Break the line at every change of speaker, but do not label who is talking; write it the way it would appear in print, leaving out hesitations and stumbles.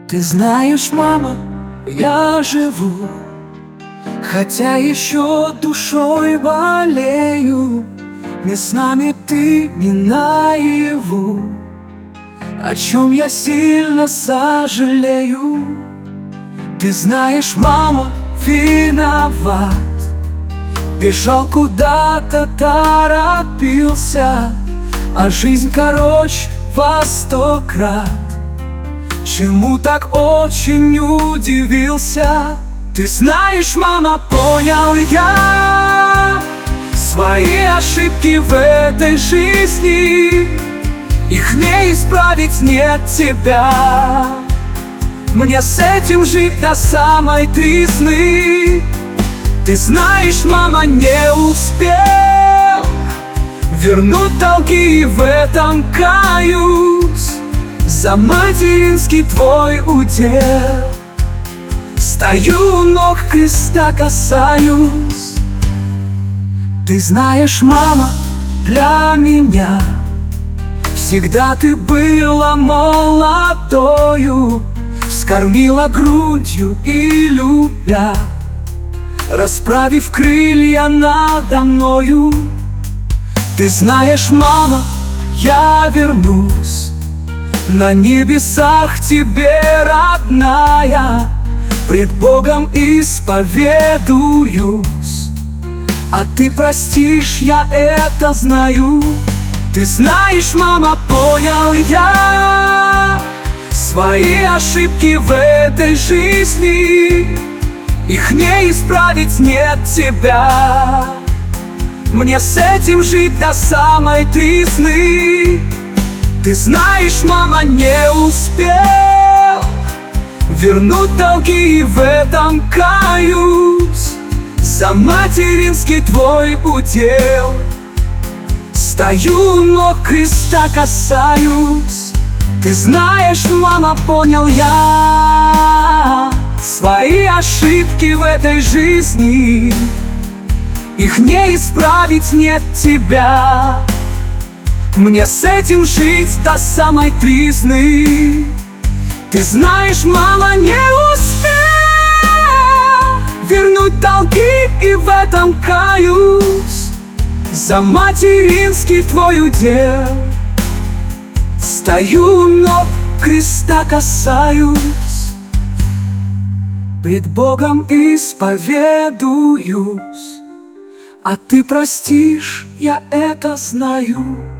Ты знаешь, мама, я живу, хотя еще душой болею. Не с нами ты, не наяву, о чем я сильно сожалею. Ты знаешь, мама, виноват, бежал куда-то, торопился, а жизнь короче во 100 крат. Чему так очень удивился? Ты знаешь, мама, понял я свои ошибки в этой жизни. Их не исправить, нет тебя. Мне с этим жить до самой тризны. Ты знаешь, мама, не успел вернуть долги, и в этом каюсь. За материнский твой удел стою у ног, креста касаюсь. Ты знаешь, мама, для меня всегда ты была молодою, скормила грудью и любя, расправив крылья надо мною. Ты знаешь, мама, я вернусь на небесах тебе, родная, пред Богом исповедуюсь, а ты простишь, я это знаю. Ты знаешь, мама, понял я свои ошибки в этой жизни. Их не исправить, нет тебя. Мне с этим жить до самой тризны. Ты знаешь, мама, не успел вернуть долги, и в этом каюсь. За материнский твой удел стою у ног, креста касаюсь. Ты знаешь, мама, понял я свои ошибки в этой жизни. Их не исправить, нет тебя. Мне с этим жить до самой тризны. Ты знаешь, мама, не успел вернуть долги, и в этом каюсь. За материнский твой удел стою у ног, креста касаюсь. Пред Богом исповедуюсь, а ты простишь, я это знаю.